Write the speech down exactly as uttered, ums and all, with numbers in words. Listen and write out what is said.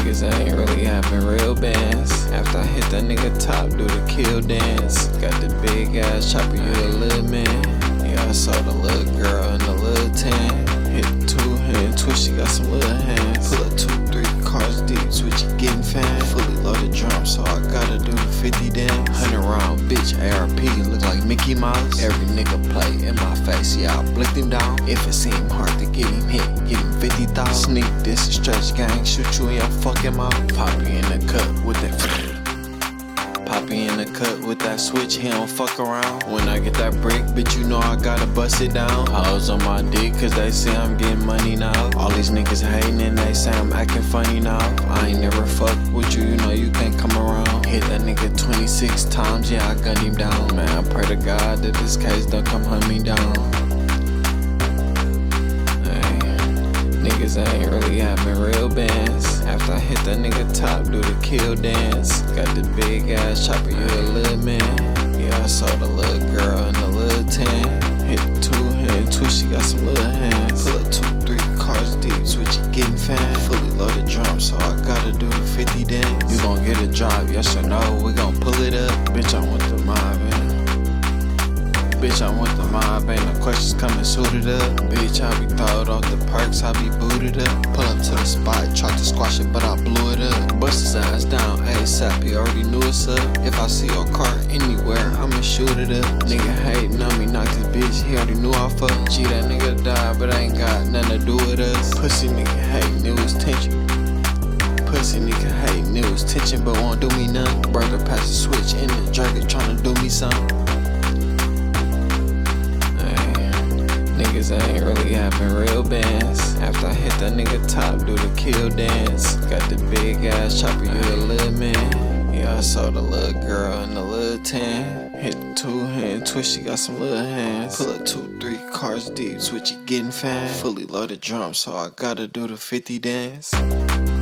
Niggas ain't really having real bands. After I hit that nigga top, do the kill dance. Got the big ass chopper, you a little man. Yeah, I saw the little girl in the little tan. Hit two hand twist, she got some little hands. Pull up two, three cars deep, switch it getting fan. Fully loaded drum, so I gotta do the fifty dance. Hundred round bitch, A R P, look like Mickey Mouse. Every nigga play in my face, yeah, I blicked him down. If it seem hard to get him hit, get him fifty thousand. Sneak this, stretch gang, shoot you in your fucking mouth. Poppy in the cut with that. Poppy in the cut with that switch, he don't fuck around. When I get that brick, bitch, you know I gotta bust it down. Hoes on my dick, cause they say I'm getting money now. All these niggas hating and they say I'm acting funny now. I ain't never fuck with you, you know you can't come around. Hit that nigga twenty-six times, yeah, I gunned him down. Man, I pray to God that this case don't come hunt me down. Niggas ain't really having real bands. After I hit that nigga top, do the kill dance. Got the big ass chopper, you a little man. Yeah, I saw the little girl in the little tan. Hit two hand twist, she got some little hands. Pull up two, three cars deep, switch it getting fan. Fully loaded drum, so I gotta do the fifty dance. You gon' get a job, yes or no, we gon' pull it up. Bitch, I want the mob, man. Bitch, I want the mob, ain't no questions coming suited up. Bitch, I be throwed off the perks, I be booted up. Pull up to the spot, tried to squash it, but I blew it up. Bust his ass down, ASAP, he already knew it's up. If I see your car anywhere, I'ma shoot it up. Nigga hating on me, knock this bitch, he already knew I fucked. Gee, that nigga died, but I ain't got nothing to do with us. Pussy nigga hating, it was tension. Pussy nigga hating, it was tension, but won't do me nothing. Brother pass the switch in the jerk, tryna do me something. Niggas ain't really having real bands. After I hit that nigga top, do the kill dance. Got the big ass chopper, you a little man. Yeah, I saw the little girl in the little tan. Hit two hand twist, she got some little hands. Pull up two, three cars deep, switch it getting fan. Fully loaded drum, so I gotta do the fifty dance.